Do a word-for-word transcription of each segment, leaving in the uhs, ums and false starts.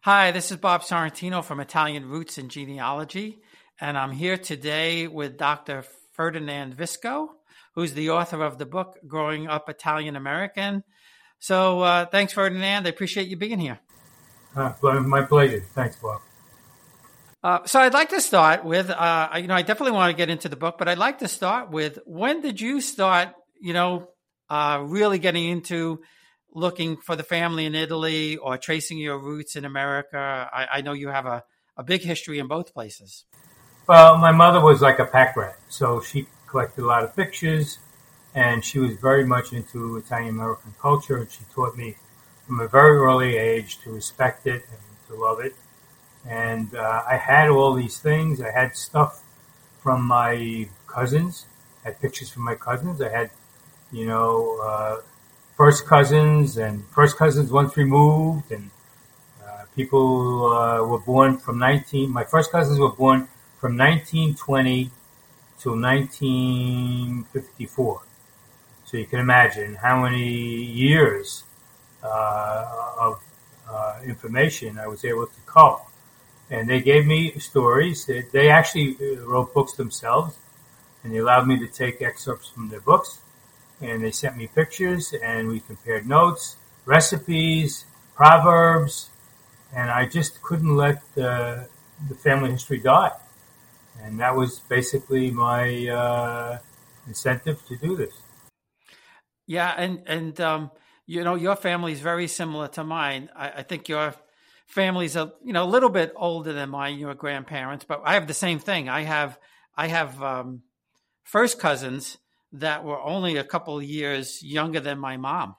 Hi, this is Bob Sorrentino from Italian Roots and Genealogy, and I'm here today with Doctor Ferdinand Visco, who's the author of the book Growing Up Italian American. So uh, thanks, Ferdinand. I appreciate you being here. Uh, my pleasure. Thanks, Bob. Uh, so I'd like to start with, uh, you know, I definitely want to get into the book, but I'd like to start with, when did you start, you know, uh, really getting into looking for the family in Italy or tracing your roots in America? I, I know you have a, a big history in both places. Well, my mother was like a pack rat, so she collected a lot of pictures, and she was very much into Italian American culture, and she taught me from a very early age to respect it and to love it. And uh, I had all these things. I had stuff from my cousins. I had pictures from my cousins. I had, you know, uh, first cousins and first cousins once removed, and uh, people uh, were born from nineteen. My first cousins were born from nineteen twenty to nineteen fifty-four. So you can imagine how many years uh, of uh, information I was able to cull. And they gave me stories. They, they actually wrote books themselves, and they allowed me to take excerpts from their books. And they sent me pictures, and we compared notes, recipes, proverbs, and I just couldn't let uh, the family history die. And that was basically my uh, incentive to do this. Yeah, and and um, you know, your family is very similar to mine. I, I think your family's a you know a little bit older than mine, your grandparents, but I have the same thing. I have I have um, first cousins that were only a couple of years younger than my mom.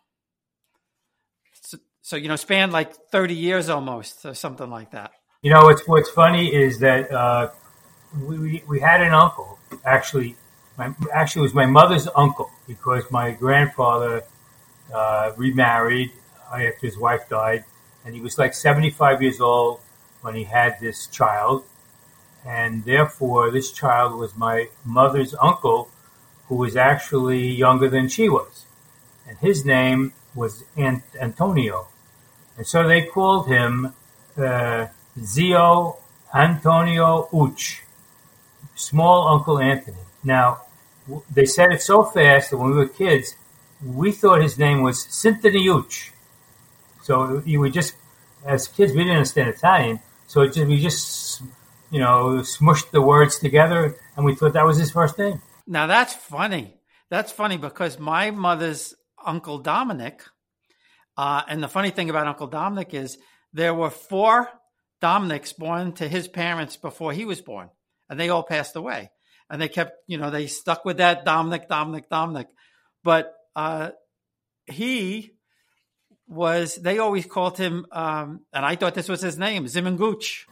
So, so you know, spanned like thirty years almost, or something like that. You know, what's what's funny is that uh, we, we we had an uncle. Actually, my actually it was my mother's uncle, because my grandfather uh, remarried after his wife died, and he was like seventy-five years old when he had this child, and therefore this child was my mother's uncle, who was actually younger than she was, and his name was Ant- Antonio, and so they called him uh, Zio Antonio Uch, small Uncle Anthony. Now, w- they said it so fast that when we were kids, we thought his name was Sintony Uch. So you would just, as kids, we didn't understand Italian, so it just, we just, you know, smushed the words together, and we thought that was his first name. Now that's funny. That's funny because my mother's Uncle Dominic, uh, and the funny thing about Uncle Dominic is there were four Dominics born to his parents before he was born, and they all passed away. And they kept, you know, they stuck with that Dominic, Dominic, Dominic. But uh, he was, they always called him, um, and I thought this was his name, Zimanguch.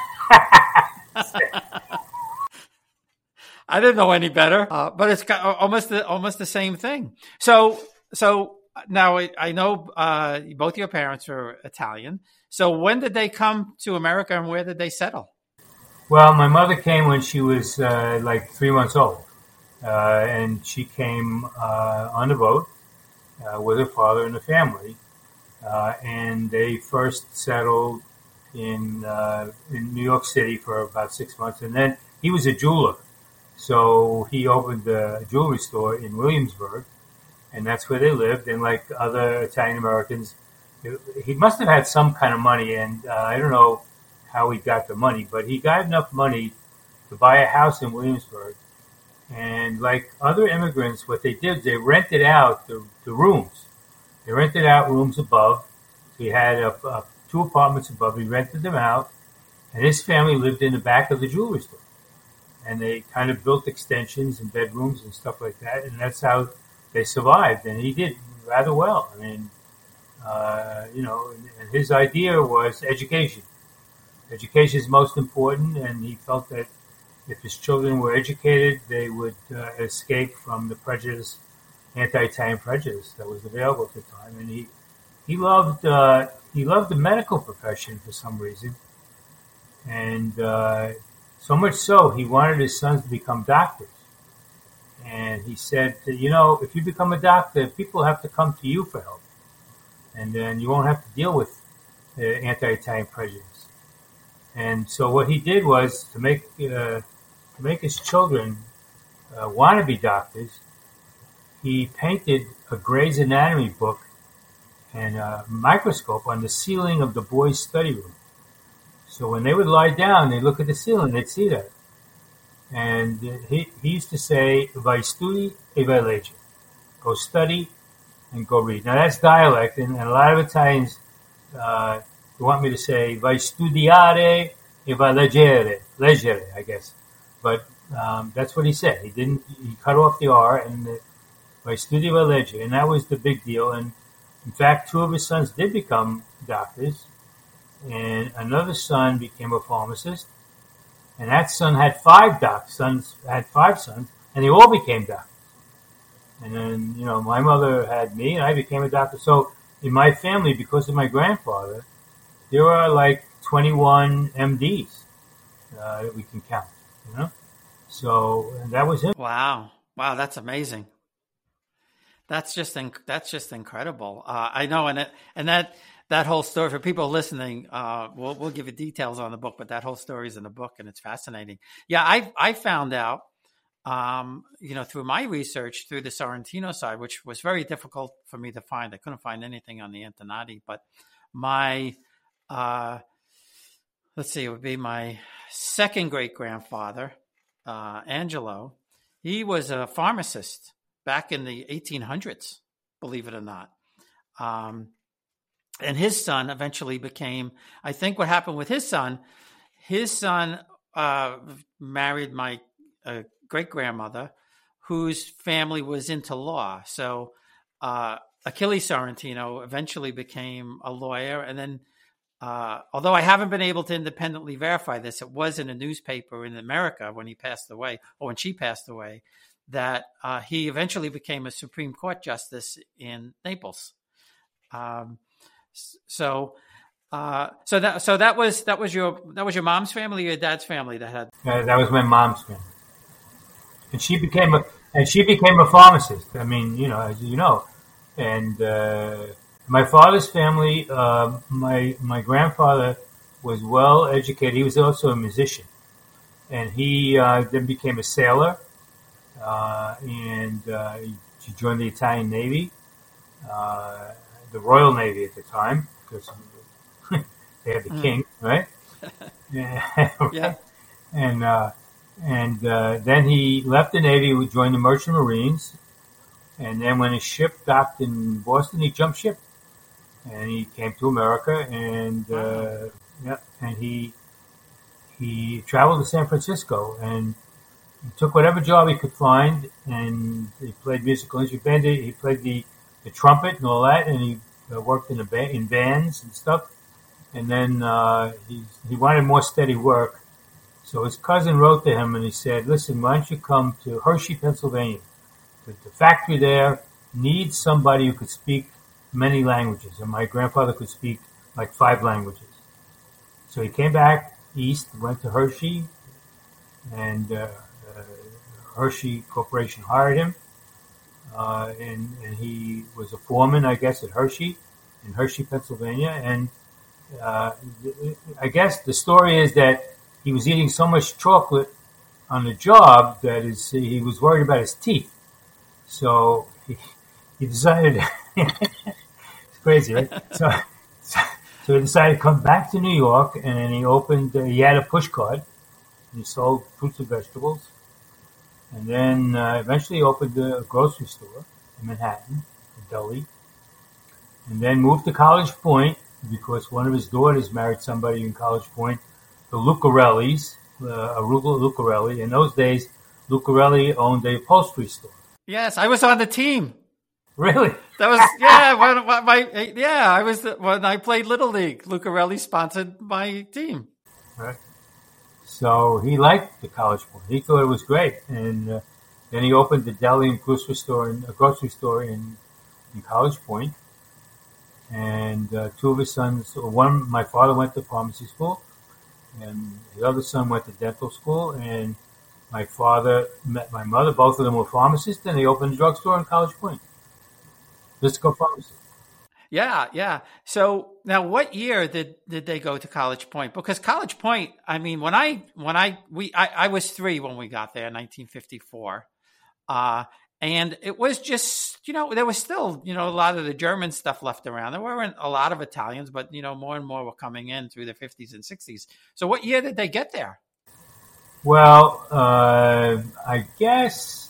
I didn't know any better, uh, but it's got almost the, almost the same thing. So, so now I, I know uh, both your parents are Italian. So when did they come to America, and where did they settle? Well, my mother came when she was uh, like three months old, uh, and she came uh, on a boat uh, with her father and the family, uh, and they first settled in uh, in New York City for about six months, and then he was a jeweler. So he opened a jewelry store in Williamsburg, and that's where they lived. And like other Italian Americans, he must have had some kind of money, and uh, I don't know how he got the money, but he got enough money to buy a house in Williamsburg. And like other immigrants, what they did, they rented out the, the rooms. They rented out rooms above. He had a, a, two apartments above. He rented them out, and his family lived in the back of the jewelry store. And they kind of built extensions and bedrooms and stuff like that, and that's how they survived. And he did rather well. I mean, uh, you know, and, and his idea was education. Education is most important, and he felt that if his children were educated, they would uh, escape from the prejudice, anti-Italian prejudice that was available at the time. And he he loved uh, he loved the medical profession for some reason, and uh, so much so he wanted his sons to become doctors. And he said, you know, if you become a doctor, people have to come to you for help, and then you won't have to deal with uh, anti-Italian prejudice. And so what he did was to make uh, to make his children uh, want to be doctors. He painted a Gray's Anatomy book and a microscope on the ceiling of the boys' study room. So when they would lie down, they'd look at the ceiling, they'd see that. And he, he used to say, vai studi e vai legge. Go study and go read. Now that's dialect, and, and a lot of Italians uh, want me to say, vai studiare e vai leggere. Leggere, I guess. But um, that's what he said. He didn't, he cut off the R, and the, vai studi e vai legge. And that was the big deal. And in fact, two of his sons did become doctors, and another son became a pharmacist, and that son had five doc sons had five sons, and they all became doctors. And then, you know, my mother had me, and I became a doctor. So in my family, because of my grandfather, there are like twenty-one M Ds uh, that we can count. You know, so and that was him. Wow, wow, that's amazing. That's just inc- that's just incredible. Uh, I know, and it, and that that whole story for people listening, uh, we'll we'll give you details on the book, but that whole story is in the book, and it's fascinating. Yeah, I I found out, um, you know, through my research through the Sorrentino side, which was very difficult for me to find. I couldn't find anything on the Antonati, but my uh, let's see, it would be my second great grandfather, uh, Angelo. He was a pharmacist back in the eighteen hundreds, believe it or not. Um, and his son eventually became, I think what happened with his son, his son uh, married my uh, great-grandmother, whose family was into law. So uh, Achilles Sorrentino eventually became a lawyer. And then, uh, although I haven't been able to independently verify this, it was in a newspaper in America when he passed away, or when she passed away, that uh, he eventually became a Supreme Court justice in Naples. Um, so, uh, so that so that was that was your that was your mom's family or your dad's family that had. Uh, that was my mom's family, and she became a and she became a pharmacist. I mean, you know, as you know, and uh, my father's family. Uh, my my grandfather was well educated. He was also a musician, and he uh, then became a sailor. Uh, and uh, he joined the Italian Navy, uh, the Royal Navy at the time, because they had the mm. king, right? Yeah. And uh, and uh, then he left the Navy, he joined the Merchant Marines, and then when his ship docked in Boston, he jumped ship, and he came to America, and uh, yeah, and he he traveled to San Francisco, and he took whatever job he could find, and he played musical instrument. He played the, the trumpet and all that, and he uh, worked in a ba- in bands and stuff. And then uh, he he wanted more steady work, so his cousin wrote to him and he said, "Listen, why don't you come to Hershey, Pennsylvania? The, the factory there needs somebody who could speak many languages, and my grandfather could speak like five languages." So he came back east, went to Hershey, and uh, Uh, Hershey Corporation hired him, uh, and, and he was a foreman, I guess, at Hershey, in Hershey, Pennsylvania. And uh, I guess the story is that he was eating so much chocolate on the job that his, he was worried about his teeth. So he, he decided, it's crazy, right? So, so he decided to come back to New York, and then he opened, uh, he had a push cart, and he sold fruits and vegetables. And then uh, eventually opened a grocery store in Manhattan, in Deli. And then moved to College Point because one of his daughters married somebody in College Point, the Lucarellis, uh, Aruba Lucarelli. In those days, Lucarelli owned a upholstery store. Yes, I was on the team. Really? That was yeah. When, my, my yeah, I was the, when I played Little League. Lucarelli sponsored my team. Right. So he liked the College Point. He thought it was great, and uh, then he opened the deli and grocery store, in, a grocery store in, in College Point. And uh, two of his sons, one, my father went to pharmacy school, and the other son went to dental school. And my father met my mother. Both of them were pharmacists, and they opened a drugstore in College Point. Visco Pharmacy. Yeah, yeah. So now, what year did did they go to College Point? Because College Point, I mean, when I when I we I, I was three when we got there, nineteen fifty-four, uh, and it was just, you know, there was still, you know, a lot of the German stuff left around. There weren't a lot of Italians, but you know, more and more were coming in through the fifties and sixties. So, what year did they get there? Well, uh, I guess,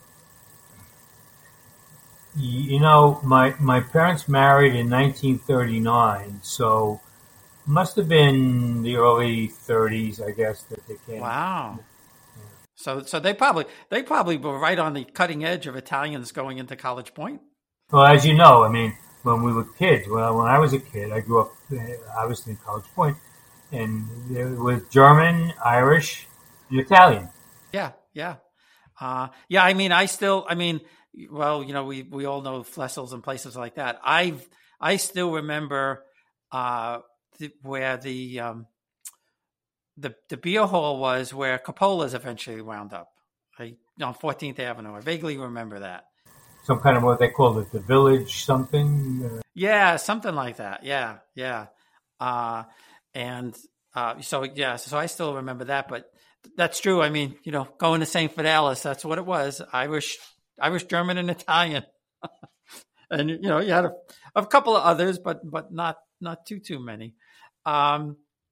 you know, my my parents married in nineteen thirty-nine, so must have been the early thirties, I guess, that they came. Wow. So, so they probably they probably were right on the cutting edge of Italians going into College Point. Well, as you know, I mean, when we were kids, well, when I was a kid, I grew up uh, obviously in College Point, and it was German, Irish, and Italian. Yeah, yeah, uh, yeah. I mean, I still, I mean, well, you know, we we all know Flessels and places like that. I I still remember uh, the, where the um, the the beer hall was, where Coppola's eventually wound up, right, on fourteenth Avenue. I vaguely remember that. Some kind of what they called it, the Village something. Uh, yeah, something like that. Yeah, yeah. Uh, and uh, so yeah, so I still remember that, but. That's true. I mean, you know, going to Saint Fidelis, that's what it was. Irish, Irish, German, and Italian. And, you know, you had a, a couple of others, but but not not too, too many. Um,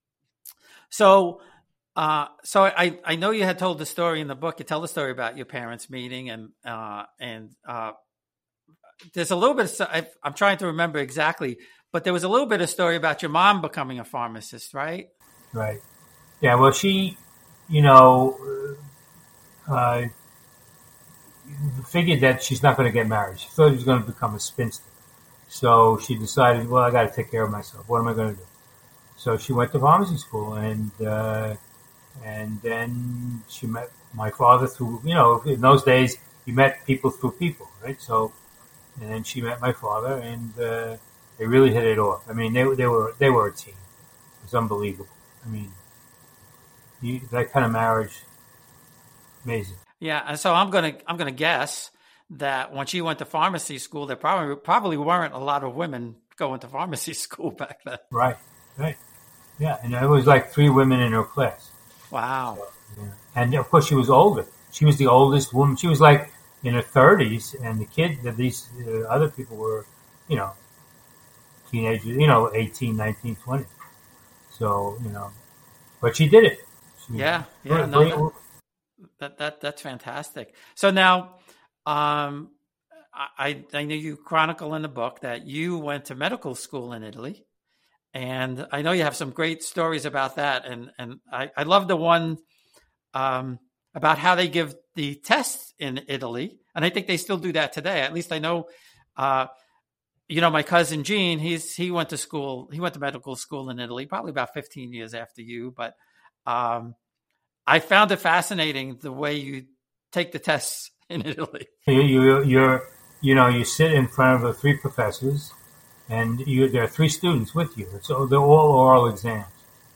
so uh, so I, I know you had told the story in the book. You tell the story about your parents meeting, and uh, and uh, there's a little bit of, I, I'm trying to remember exactly, but there was a little bit of story about your mom becoming a pharmacist, right? Right. Yeah, well, she... you know, uh, figured that she's not going to get married. She thought she was going to become a spinster. So she decided, well, I got to take care of myself. What am I going to do? So she went to pharmacy school, and uh, and then she met my father through, you know, in those days, you met people through people, right? So, and then she met my father, and uh, they really hit it off. I mean, they, they were they were a team. It was unbelievable. I mean, You, that kind of marriage, amazing. Yeah, and so I'm gonna I'm gonna guess that when she went to pharmacy school, there probably probably weren't a lot of women going to pharmacy school back then. Right, right, yeah, and it was like three women in her class. Wow. So, yeah. And of course, she was older. She was the oldest woman. She was like in her thirties, and the kid, that these uh, other people were, you know, teenagers, you know, eighteen, nineteen, twenty. So, you know, but she did it. Yeah, yeah, no, that, that that that's fantastic. So now, um, I I know you chronicle in the book that you went to medical school in Italy, and I know you have some great stories about that. And and I, I love the one um, about how they give the tests in Italy, and I think they still do that today. At least I know. Uh, you know, my cousin Gene, he's he went to school. He went to medical school in Italy, probably about fifteen years after you, but. Um, I found it fascinating the way you take the tests in Italy. You, you, you're, you know, you sit in front of the three professors, and you, there are three students with you. So they're all oral exams.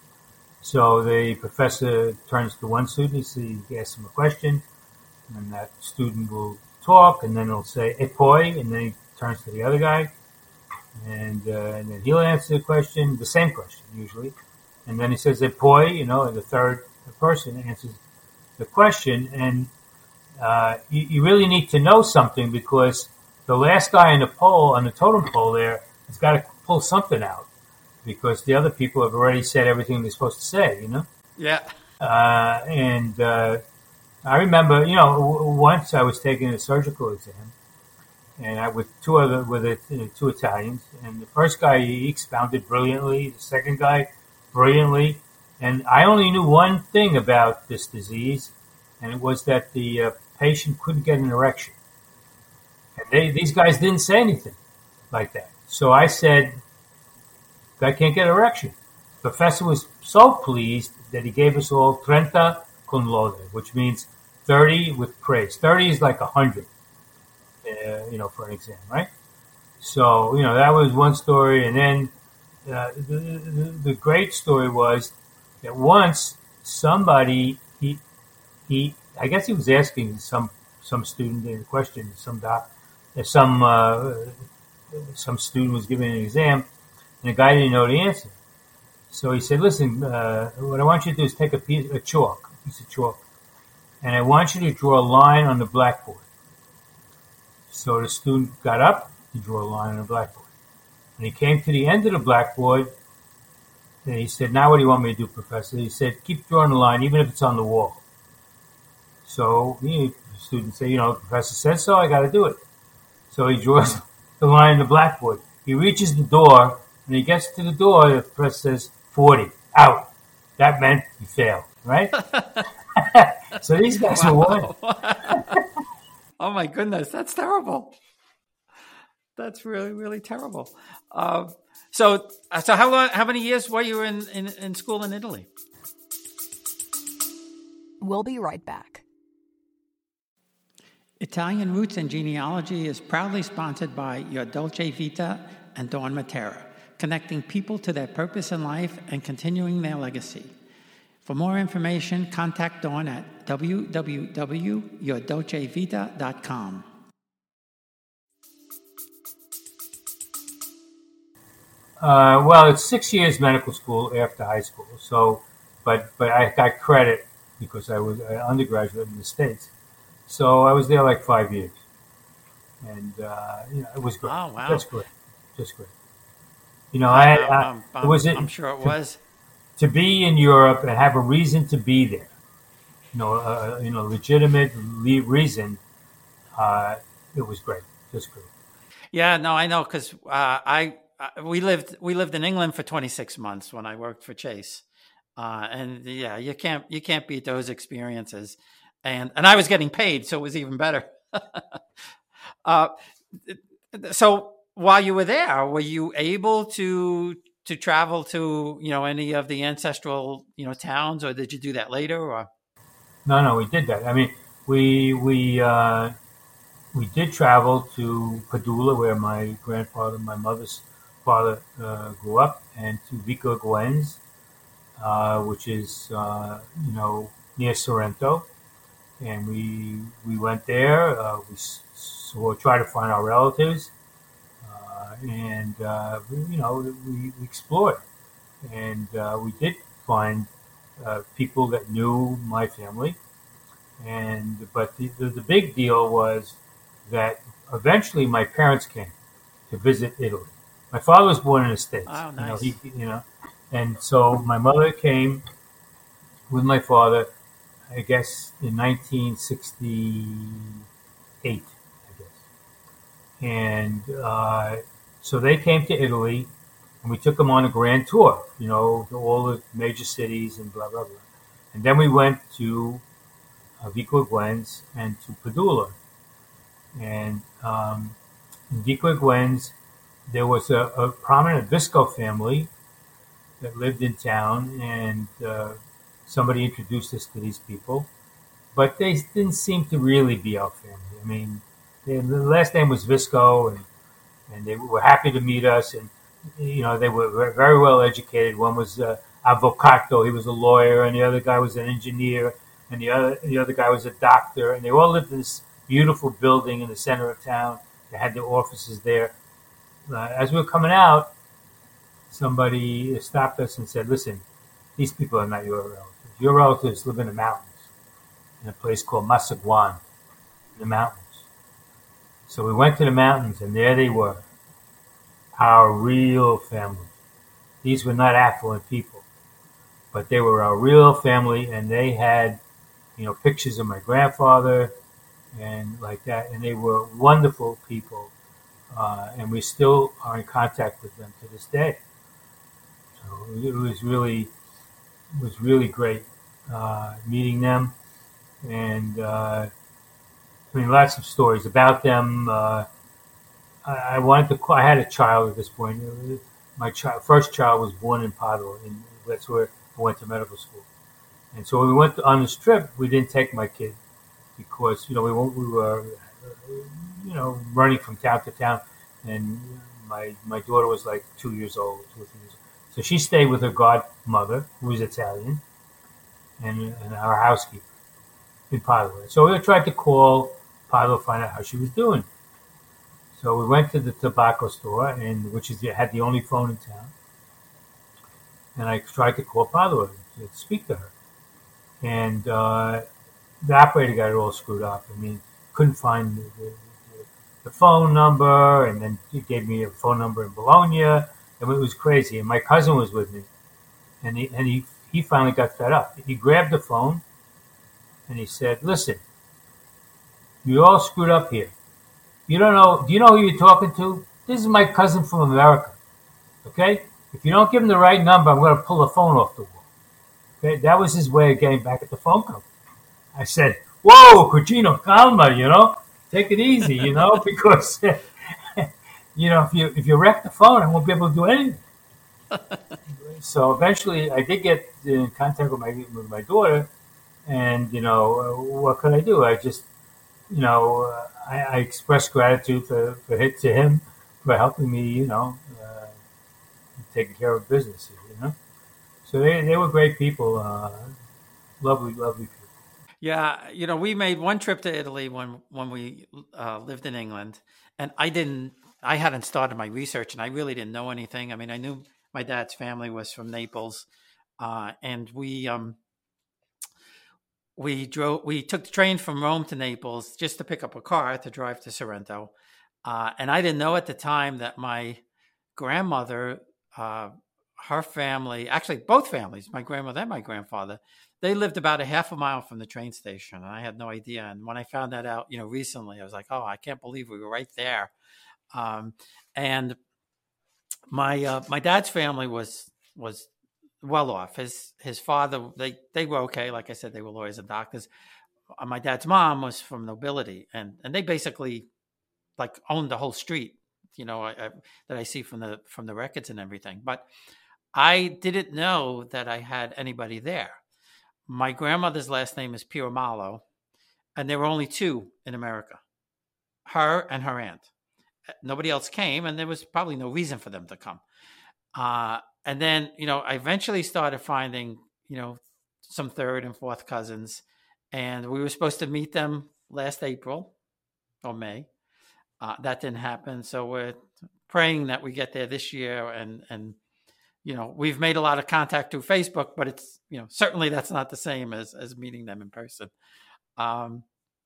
So the professor turns to one student, he asks him a question, and that student will talk, and then he'll say "e poi," and then he turns to the other guy, and, uh, and then he'll answer the question, the same question usually. And then he says, "E poi," you know, and the third person answers the question. And uh, you, you really need to know something, because the last guy on the pole, on the totem pole there, has got to pull something out, because the other people have already said everything they're supposed to say, you know? Yeah. Uh, and uh, I remember, you know, w- once I was taking a surgical exam, and I with two other with it, uh, two Italians, and the first guy, he expounded brilliantly. The second guy, brilliantly, and I only knew one thing about this disease, and it was that the uh, patient couldn't get an erection. And they, these guys didn't say anything like that. So I said, "Guy can't get an erection." The professor was so pleased that he gave us all trenta con lode, which means thirty with praise. thirty is like one hundred, uh, you know, for an exam, right? So, you know, that was one story, and then Uh, the, the, the great story was that once somebody, he, he, I guess he was asking some, some student a question, some doc, some, uh, some student was giving an exam, and the guy didn't know the answer. So he said, "Listen, uh, what I want you to do is take a piece of chalk, a piece of chalk, and I want you to draw a line on the blackboard." So the student got up, he drew a line on the blackboard. When he came to the end of the blackboard, and he said, "Now what do you want me to do, Professor?" He said, "Keep drawing the line, even if it's on the wall." So you know, the student said, "You know, the professor said so, I got to do it." So he draws the line on the blackboard. He reaches the door, and he gets to the door, the professor says, forty, out. That meant he failed, right? So these guys Wow. were winning. Oh my goodness, that's terrible. That's really, really terrible. Uh, so, so how long? How many years were you in, in, in school in Italy? We'll be right back. Italian Roots and Genealogy is proudly sponsored by Your Dolce Vita and Dawn Matera, connecting people to their purpose in life and continuing their legacy. For more information, contact Dawn at w w w dot your dolce vita dot com. Uh, well, it's six years medical school after high school. So, but but I got credit because I was an undergraduate in the States. So I was there like five years, and uh, you know, it was great. Oh, wow. Just great, just great. You know, I, Um, I um, it was I'm sure it to, was. to be in Europe and have a reason to be there. You know, uh, you know, legitimate le- reason. Uh, it was great, just great. Yeah, no, I know because uh, I uh, we lived we lived in England for twenty-six months when I worked for Chase, uh, and yeah, you can't you can't beat those experiences, and and I was getting paid, so it was even better. uh, so while you were there, were you able to to travel to you know any of the ancestral you know towns, or did you do that later? Or No, no, we did that. I mean, we we uh, we did travel to Padula, where my grandfather, my mother's father, uh, grew up, and to Vico Guenz, uh, which is uh, you know near Sorrento, and we we went there. Uh, we saw, tried to find our relatives, uh, and uh, we, you know we, we explored, and uh, we did find uh, people that knew my family. And but the, the, the big deal was that eventually my parents came to visit Italy. My father was born in the States. oh, You know, nice. he you know, and so my mother came with my father, I guess in nineteen sixty-eight, I guess. And uh, so they came to Italy, and we took them on a grand tour. You know, to all the major cities and blah blah blah. And then we went to uh, Vico Guenz and to Padula. And um, in Vico Guenz, there was a, a prominent Visco family that lived in town, and uh, somebody introduced us to these people. But they didn't seem to really be our family. I mean, they, the last name was Visco, and, and they were happy to meet us. And, you know, they were very well educated. One was uh, avvocato, he was a lawyer, and the other guy was an engineer, and the other the other guy was a doctor, and they all lived in this beautiful building in the center of town. They had their offices there. Uh, as we were coming out, somebody stopped us and said, "Listen, these people are not your relatives. Your relatives live in the mountains, in a place called Masaguan, in the mountains." So we went to the mountains, and there they were, our real family. These were not affluent people, but they were our real family, and they had you know, pictures of my grandfather and like that. And they were wonderful people. Uh, and we still are in contact with them to this day. So it was really, it was really great uh, meeting them. And uh, I mean, lots of stories about them. Uh, I, I wanted to, I had a child at this point. My child, first child was born in Padua, and that's where I went to medical school. And so when we went on this trip, we didn't take my kid because, you know, we, we were, you know, running from town to town. And my my daughter was like two years old, two or three years old. So she stayed with her godmother, who was Italian, and, and our housekeeper in Padua. So we tried to call Padua to find out how she was doing. So we went to the tobacco store, and which is had the only phone in town. And I tried to call Padua to speak to her, and uh, the operator got it all screwed up. I mean, couldn't find the, the, the phone number, and then he gave me a phone number in Bologna, and it was crazy. And my cousin was with me, and he and he he finally got fed up. He grabbed the phone, and he said, "Listen, you're all screwed up here. You don't know. Do you know who you're talking to? This is my cousin from America. Okay? If you don't give him the right number, I'm going to pull the phone off the wall." Okay? That was his way of getting back at the phone company. I said, "Whoa, Cugino, calma, you know, take it easy, you know, because you know if you if you wreck the phone, I won't be able to do anything." So eventually, I did get in contact with my with my daughter, and you know, uh, what could I do? I just, you know, uh, I, I expressed gratitude for for him, to him for helping me, you know, uh, taking care of business here, you know. So they they were great people, uh, lovely, lovely people. Yeah, you know, we made one trip to Italy when when we uh, lived in England, and I didn't, I hadn't started my research, and I really didn't know anything. I mean, I knew my dad's family was from Naples, uh, and we um, we drove, we took the train from Rome to Naples just to pick up a car to drive to Sorrento, uh, and I didn't know at the time that my grandmother, uh, her family, actually both families, my grandmother and my grandfather, they lived about a half a mile from the train station, and I had no idea. And when I found that out, you know, recently, I was like, "Oh, I can't believe we were right there." Um, and my uh, my dad's family was was well off. His his father, they they were okay. Like I said, they were lawyers and doctors. Uh, my dad's mom was from nobility, and and they basically like owned the whole street. You know, I, I, that I see from the from the records and everything. But I didn't know that I had anybody there. My grandmother's last name is Piramalo, and there were only two in America, her and her aunt. Nobody else came, and there was probably no reason for them to come. Uh, and then, you know, I eventually started finding, you know, some third and fourth cousins, and we were supposed to meet them last April or May. Uh, that didn't happen, so we're praying that we get there this year, and and you know, we've made a lot of contact through Facebook, but it's, you know, certainly that's not the same as, as meeting them in person. Um,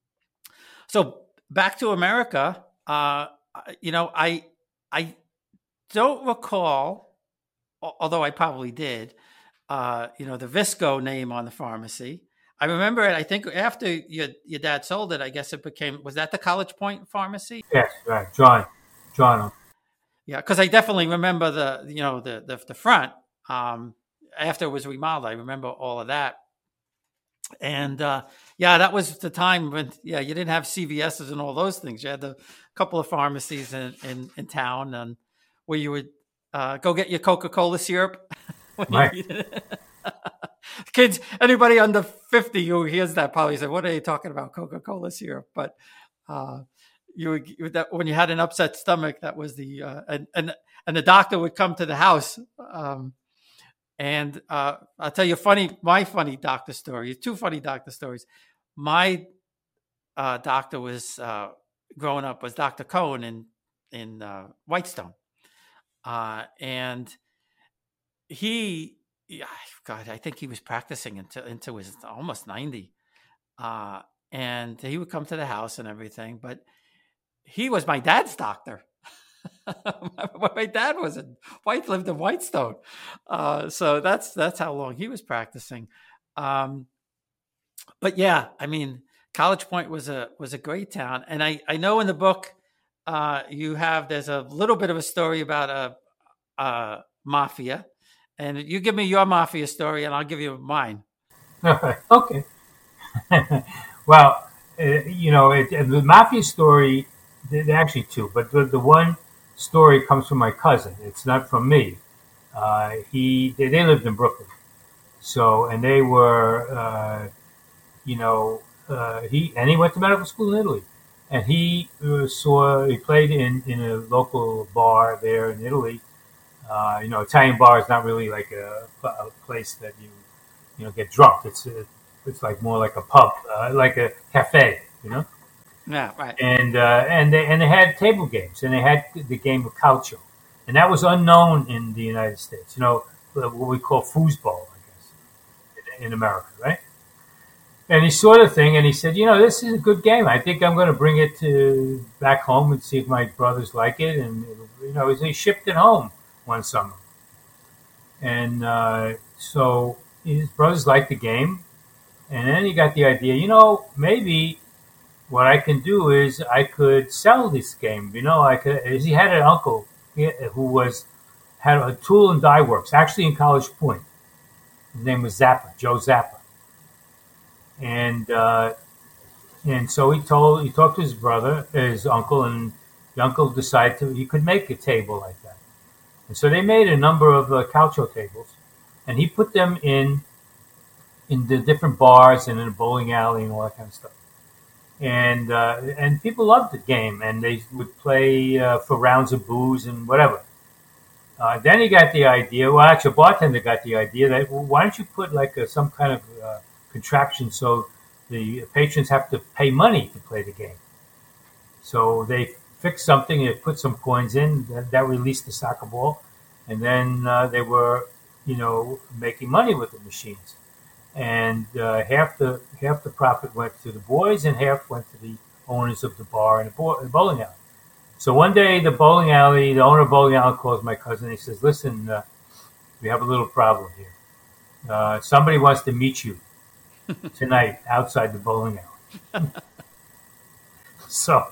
so back to America, uh, you know, I, I don't recall, although I probably did, uh, you know, the Visco name on the pharmacy. I remember it. I think after your, your dad sold it, I guess it became, was that the College Point pharmacy? Yes, right. John, John. Yeah, because I definitely remember the, you know, the the, the front um, after it was remodeled. I remember all of that, and uh, yeah, that was the time when yeah you didn't have C V S's and all those things. You had a couple of pharmacies in, in, in town, and where you would uh, go get your Coca-Cola syrup. Right. Kids, anybody under fifty who hears that probably say, "What are you talking about, Coca-Cola syrup?" But uh, You would, that when you had an upset stomach, that was the uh, and and and the doctor would come to the house. Um, and uh, I'll tell you funny, my funny doctor story. Two funny doctor stories. My uh, doctor was uh, growing up was Doctor Cohen in in uh, Whitestone, uh, and he, God, I think he was practicing until into his almost ninety, uh, and he would come to the house and everything, but he was my dad's doctor. My dad was in White lived in Whitestone, uh, so that's that's how long he was practicing. Um, but yeah, I mean, College Point was a was a great town, and I, I know in the book uh, you have there's a little bit of a story about a, a mafia, and you give me your mafia story, and I'll give you mine. Okay. Well, uh, you know, it, the mafia story. There are actually two, but the, the one story comes from my cousin. It's not from me. Uh, he they, they lived in Brooklyn, so and they were, uh, you know, uh, he and he went to medical school in Italy, and he uh, saw he played in, in a local bar there in Italy. Uh, you know, Italian bar is not really like a, a place that you you know get drunk. It's a, it's like more like a pub, uh, like a cafe, you know. Yeah, right. and uh, and they and they had table games, and they had the game of calcio, and that was unknown in the United States. You know, what we call foosball, I guess, in, in America, right? And he saw the thing, and he said, "You know, this is a good game. I think I'm going to bring it to back home and see if my brothers like it." And you know, he shipped it home one summer, and uh, so his brothers liked the game, and then he got the idea. You know, maybe what I can do is I could sell this game. You know, I could. He had an uncle who was had a tool and die works, actually in College Point. His name was Zappa, Joe Zappa, and uh, and so he told he talked to his brother, his uncle, and the uncle decided to he could make a table like that. And so they made a number of uh, calcio tables, and he put them in in the different bars and in a bowling alley and all that kind of stuff. And uh, and people loved the game, and they would play uh, for rounds of booze and whatever. Uh, then he got the idea. Well, actually, a bartender got the idea that well, why don't you put like a, some kind of uh, contraption so the patrons have to pay money to play the game. So they fixed something. They put some coins in that, that released the soccer ball, and then uh, they were, you know, making money with the machines. And uh, half the half the profit went to the boys, and half went to the owners of the bar and the, bo- the bowling alley. So one day, the bowling alley, the owner of the bowling alley calls my cousin. He says, "Listen, uh, we have a little problem here. Uh, somebody wants to meet you tonight outside the bowling alley." so,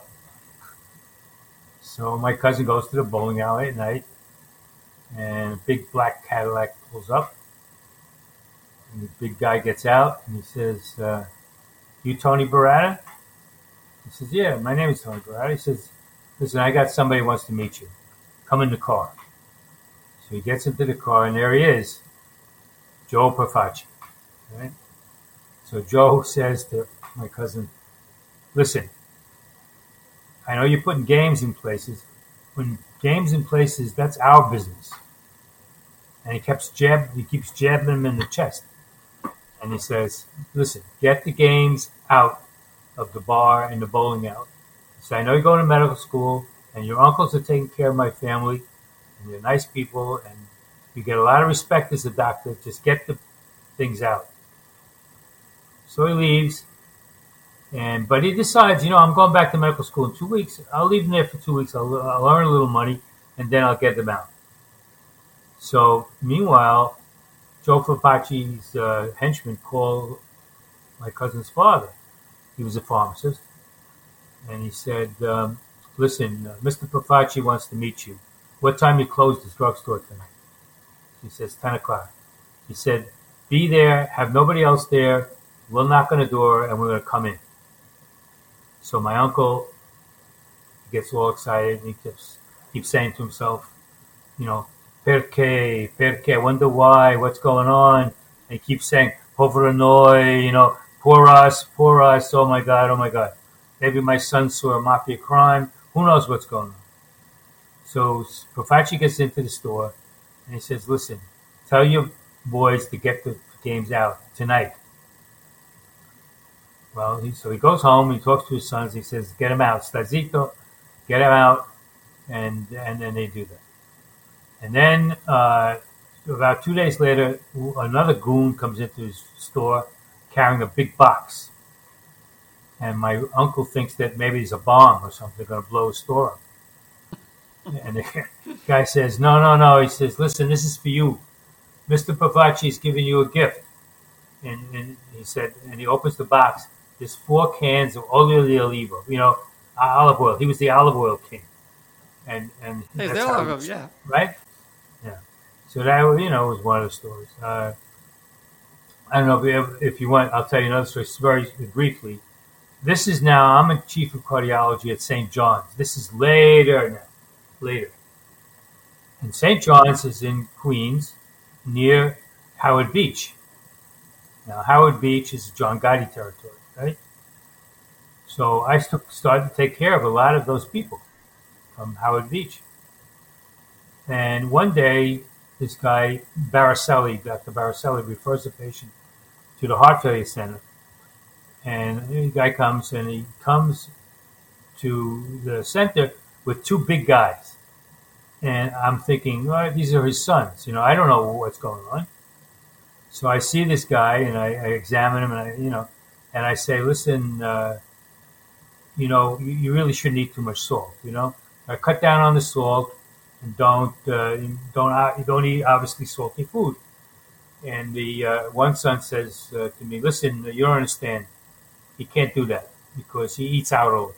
so my cousin goes to the bowling alley at night, and a big black Cadillac pulls up. And the big guy gets out, and he says, uh, "You Tony Barata?" He says, "Yeah, my name is Tony Barata." He says, "Listen, I got somebody who wants to meet you. Come in the car." So he gets into the car, and there he is, Joe Profaci. Right? So Joe says to my cousin, "Listen, I know you're putting games in places. When games in places, that's our business." And he keeps jab, he keeps jabbing him in the chest. And he says, "Listen, get the games out of the bar and the bowling alley. So I know you're going to medical school, and your uncles are taking care of my family, and they're nice people, and you get a lot of respect as a doctor. Just get the things out." So he leaves, and but he decides, you know, I'm going back to medical school in two weeks. I'll leave them there for two weeks. I'll, I'll earn a little money, and then I'll get them out. So meanwhile, Joe Profaci's uh, henchmen call my cousin's father. He was a pharmacist. And he said, um, "Listen, uh, Mister Profaci wants to meet you. What time you close this drugstore tonight?" He says, ten o'clock. He said, "Be there, have nobody else there. We'll knock on the door, and we're going to come in." So my uncle gets all excited, and he keeps, keeps saying to himself, you know, "Perché, perché, I wonder why, what's going on?" And he keeps saying, "Povero noi, you know, poor us, poor us, oh my God, oh my God. Maybe my son saw a mafia crime. Who knows what's going on?" So Profaci gets into the store, and he says, "Listen, tell your boys to get the games out tonight." Well, he, so he goes home, he talks to his sons, he says, "Get them out, Stazito, get them out," and and then they do that. And then uh, about two days later, another goon comes into his store carrying a big box. And my uncle thinks that maybe it's a bomb or something going to blow his store up. And the guy says, "No, no, no." He says, "Listen, this is for you. Mister Profaci is giving you a gift." And, and he said, and he opens the box. There's four cans of olio di olivo, you know, olive oil. He was the olive oil king. And and Hey, that's they'll how have he them, was, yeah. right? Yeah. So that, you know, was one of the stories. Uh, I don't know if you, ever, if you want, I'll tell you another story very briefly. This is now, I'm a chief of cardiology at Saint John's. This is later now, later. And Saint John's is in Queens, near Howard Beach. Now, Howard Beach is John Gotti territory, right? So I st- started to take care of a lot of those people from Howard Beach. And one day, this guy, Baraselli, Doctor Baraselli, refers a patient to the heart failure center. And the guy comes, and he comes to the center with two big guys. And I'm thinking, all right, these are his sons. You know, I don't know what's going on. So I see this guy and I, I examine him and I, you know, and I say, listen, uh, you know, you, you really shouldn't eat too much salt. You know, I cut down on the salt and don't uh, don't uh, don't eat obviously salty food. And the uh, one son says uh, to me, listen, you don't understand. He can't do that because he eats out all the time.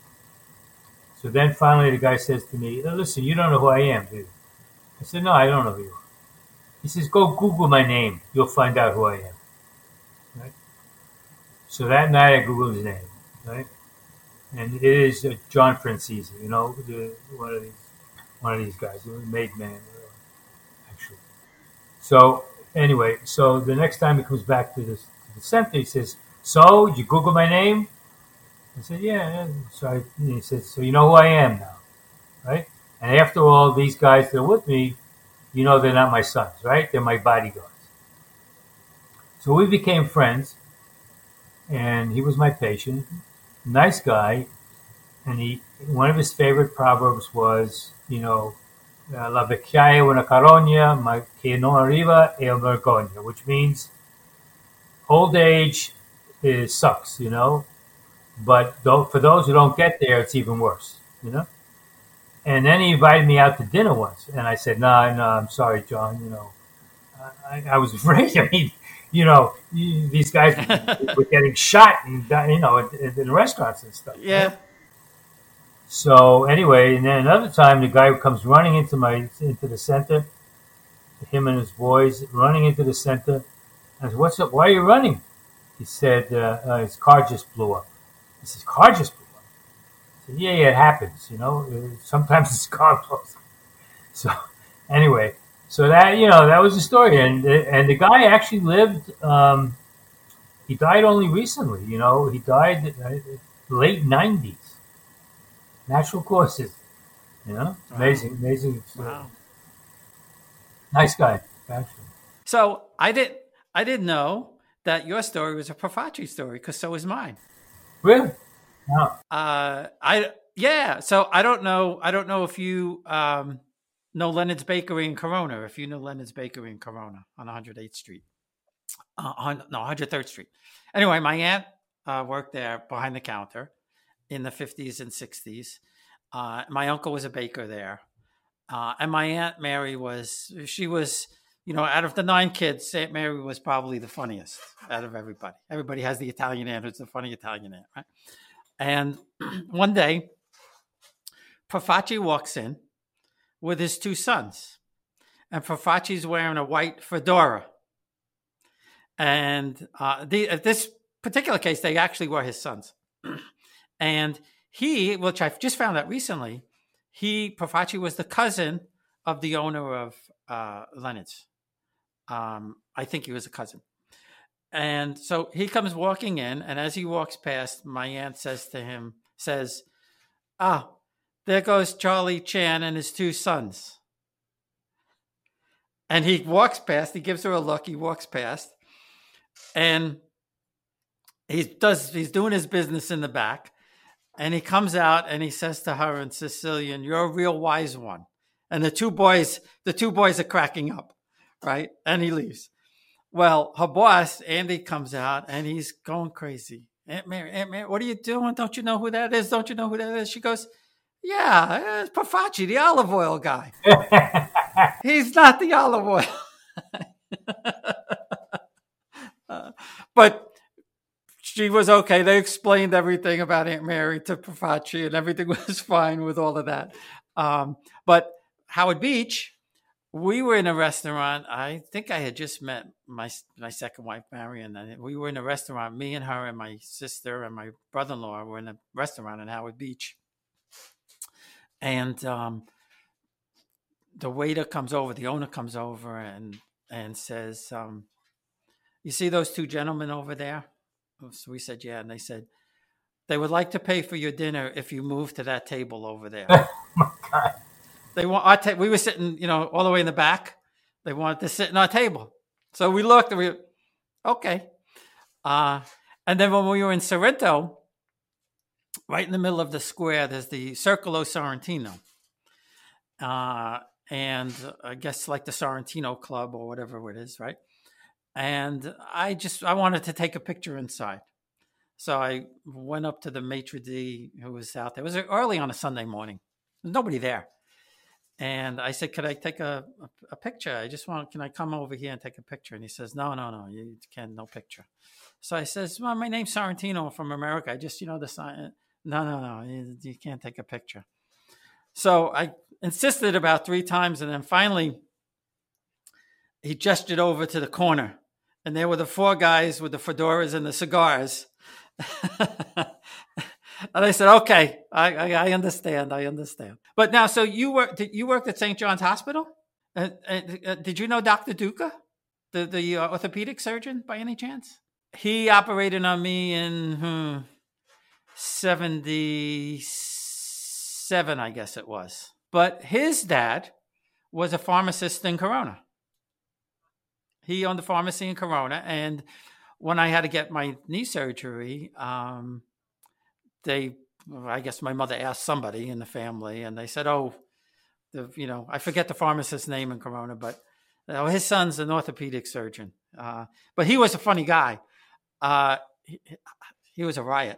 So then finally the guy says to me, listen, you don't know who I am, do you? I said, no, I don't know who you are. He says, go Google my name. You'll find out who I am. Right? So that night I Googled his name. Right? And it is uh, John Francese, you know, the, one of these one of these guys, a made man, actually. So anyway, so the next time he comes back to, this, to the center, he says, so, did you Google my name? I said, yeah. So I, he said, so you know who I am now, right? And after all, these guys that are with me, you know they're not my sons, right? They're my bodyguards. So we became friends, and he was my patient, nice guy, and he one of his favorite proverbs was, you know, la vecchiaia una carogna, ma che non arriva è vergogna, which means old age is, sucks, you know, but though, for those who don't get there, it's even worse, you know? And then he invited me out to dinner once. And I said, no, no, I'm sorry, John, you know. I, I was afraid. I mean, you know, these guys were getting shot, and you know, in, in restaurants and stuff. Yeah. Right? So anyway, and then another time, the guy comes running into my into the center, him and his boys running into the center. I said, what's up? Why are you running? He said, uh, uh, his car just blew up. He says, car just blew up. I said, yeah, yeah, it happens, you know. Sometimes his car blows up. So anyway, so that, you know, that was the story. And, and the guy actually lived, um, he died only recently, you know. He died uh, late nineties. Natural causes, you know. Wow. Amazing, amazing. Wow. Nice guy, actually. So I didn't, I didn't know that your story was a Profaci story, because so is mine. Really? No. Uh, I yeah. So I don't know. I don't know if you um, know Leonard's Bakery in Corona. If you know Leonard's Bakery in Corona on one hundred eighth Street, uh, on no one hundred third Street. Anyway, my aunt uh, worked there behind the counter in the fifties and sixties. Uh, my uncle was a baker there, uh, and my Aunt Mary was. She was. You know, out of the nine kids, Aunt Mary was probably the funniest out of everybody. Everybody has the Italian aunt who's the funny Italian aunt, right? And one day, Profaci walks in with his two sons. And Profaci's wearing a white fedora. And uh, the, at this particular case, they actually were his sons. And he, which I just found out recently, he, Profaci, was the cousin of the owner of uh, Leonard's. Um, I think he was a cousin. And so he comes walking in, and as he walks past, my aunt says to him, says, ah, there goes Charlie Chan and his two sons. And he walks past, he gives her a look, he walks past, and he does, he's doing his business in the back, and he comes out and he says to her in Sicilian, you're a real wise one. And the two boys, the two boys are cracking up. Right? And he leaves. Well, her boss, Andy, comes out and he's going crazy. Aunt Mary, Aunt Mary, what are you doing? Don't you know who that is? Don't you know who that is? She goes, yeah, it's Profaci, the olive oil guy. He's not the olive oil. uh, but she was okay. They explained everything about Aunt Mary to Profaci and everything was fine with all of that. Um, but Howard Beach, we were in a restaurant. I think I had just met my my second wife, Marion. And we were in a restaurant. Me and her and my sister and my brother-in-law were in a restaurant in Howard Beach. And um, the waiter comes over, the owner comes over and and says, um, you see those two gentlemen over there? So we said, yeah. And they said, they would like to pay for your dinner if you move to that table over there. Oh, my God. They want our ta- we were sitting, you know, all the way in the back. They wanted to sit in our table. So we looked and we were, okay. Uh, and then when we were in Sorrento, right in the middle of the square, there's the Circolo Sorrentino. Uh, and I guess like the Sorrentino Club or whatever it is, right? And I just, I wanted to take a picture inside. So I went up to the maitre d' who was out there. It was early on a Sunday morning. There's nobody there. And I said, could I take a, a, a picture? I just want, can I come over here and take a picture? And he says, no, no, no, you can, no picture. So I says, well, my name's Sorrentino, I'm from America. I just, you know, the sign. No, no, no, you, you can't take a picture. So I insisted about three times. And then finally he gestured over to the corner. And there were the four guys with the fedoras and the cigars. And I said, okay, I, I, I understand. I understand. But now, so you work, did you worked at Saint John's Hospital? Uh, uh, uh, did you know Doctor Duca, the, the uh, orthopedic surgeon by any chance? He operated on me in hmm, seventy-seven, I guess it was. But his dad was a pharmacist in Corona. He owned a pharmacy in Corona. And when I had to get my knee surgery, um, they, I guess my mother asked somebody in the family, and they said, oh, the, you know, I forget the pharmacist's name in Corona, but you know, his son's an orthopedic surgeon. Uh, but he was a funny guy. Uh, he, he was a riot.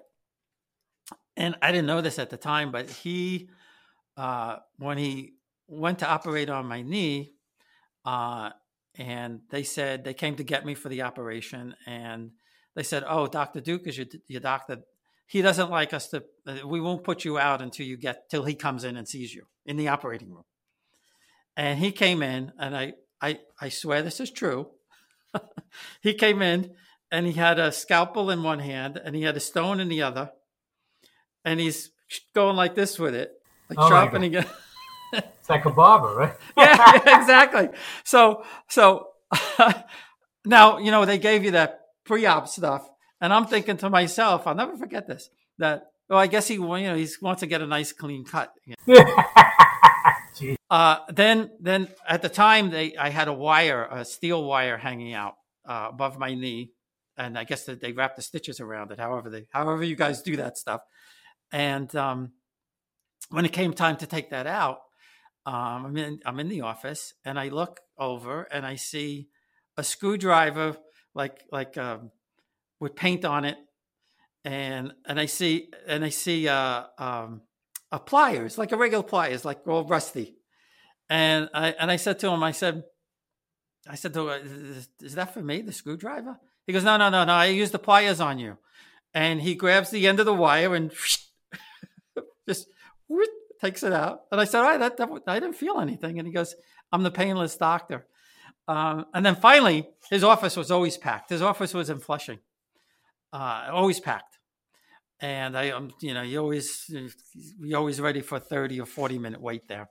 And I didn't know this at the time, but he, uh, when he went to operate on my knee, uh, and they said, they came to get me for the operation, and they said, oh, Doctor Duke is your, your doctor. He doesn't like us to, we won't put you out until you get, till he comes in and sees you in the operating room. And he came in, and I, I, I swear this is true. He came in and he had a scalpel in one hand and he had a stone in the other. And he's going like this with it, like oh sharpening it. It's like a barber, right? yeah, yeah, exactly. So, so now, you know, they gave you that pre-op stuff. And I'm thinking to myself, I'll never forget this, that, well, I guess he, you know, he wants to get a nice clean cut. You know? uh, then, then at the time they, I had a wire, a steel wire hanging out uh, above my knee. And I guess that they wrapped the stitches around it, however they, however you guys do that stuff. And um, when it came time to take that out, um, I'm in, I'm in the office and I look over and I see a screwdriver, like, like, um, with paint on it, and and I see and I see uh, um, a pliers, like a regular pliers, like all rusty. And I and I said to him, I said, I said to him, is, is that for me, the screwdriver? He goes, no, no, no, no. I used the pliers on you. And he grabs the end of the wire and just whoop, takes it out. And I said, all right, that, that, I didn't feel anything. And he goes, I'm the painless doctor. Um, and then finally, his office was always packed. His office was in Flushing. Uh, always packed. And I, um, you know, you always, you're always ready for a thirty or forty minute wait there.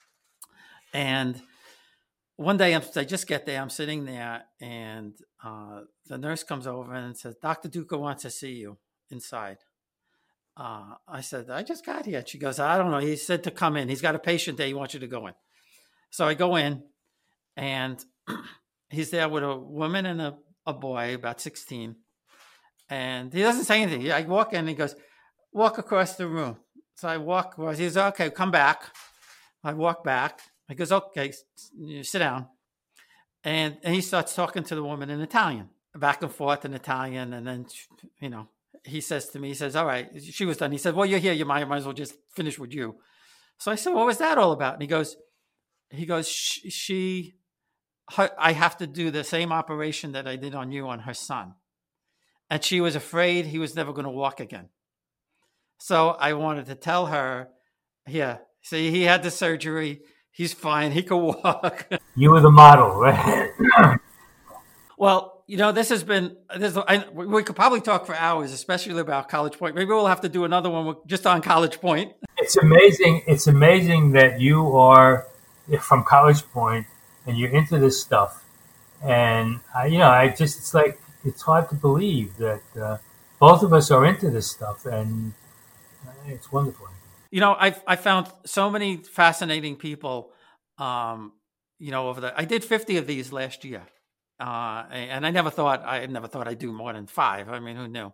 And one day I'm, I just get there, I'm sitting there and uh, the nurse comes over and says, Doctor Duca wants to see you inside. Uh, I said, I just got here. She goes, I don't know. He said to come in. He's got a patient there. He wants you to go in. So I go in and he's there with a woman and a, a boy, about sixteen. And he doesn't say anything. I walk in and he goes, walk across the room. So I walk, he says, okay, come back. I walk back. He goes, okay, sit down. And, and he starts talking to the woman in Italian, back and forth in Italian. And then, you know, he says to me, he says, all right, she was done. He said, well, you're here. You might, might as well just finish with you. So I said, what was that all about? And he goes, he goes, she, she her, I have to do the same operation that I did on you on her son. And she was afraid he was never going to walk again. So I wanted to tell her, yeah, see, he had the surgery. He's fine. He can walk. You were the model, right? Well, you know, this has been, this, I, we could probably talk for hours, especially about College Point. Maybe we'll have to do another one just on College Point. It's amazing. It's amazing that you are from College Point and you're into this stuff. And, I, you know, I just, it's like, it's hard to believe that uh, both of us are into this stuff, and uh, it's wonderful. You know, I I found so many fascinating people. Um, you know, over the I did fifty of these last year, uh, and I never thought I never thought I'd do more than five. I mean, who knew?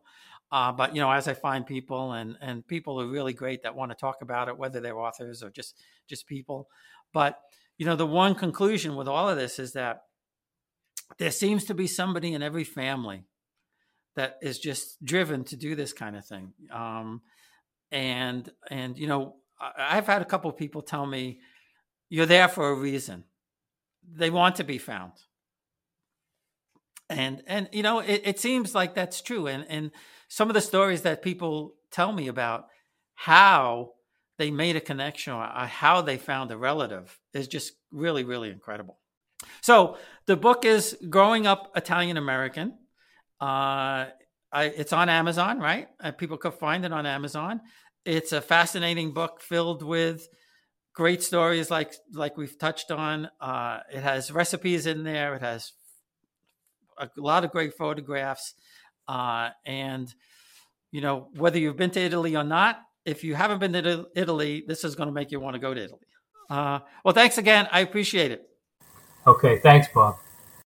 Uh, but, you know, as I find people and, and people are really great that want to talk about it, whether they're authors or just, just people. But, you know, the one conclusion with all of this is that there seems to be somebody in every family that is just driven to do this kind of thing. Um, and, and, you know, I, I've had a couple of people tell me, you're there for a reason. They want to be found. And, and, you know, it, it seems like that's true. And, and some of the stories that people tell me about how they made a connection or how they found a relative is just really, really incredible. So the book is Growing Up Italian American. Uh, I, it's on Amazon, right? Uh, people could find it on Amazon. It's a fascinating book filled with great stories like, like we've touched on. Uh, it has recipes in there. It has a lot of great photographs. Uh, and, you know, whether you've been to Italy or not, if you haven't been to Italy, this is going to make you want to go to Italy. Uh, well, thanks again. I appreciate it. Okay. Thanks, Bob.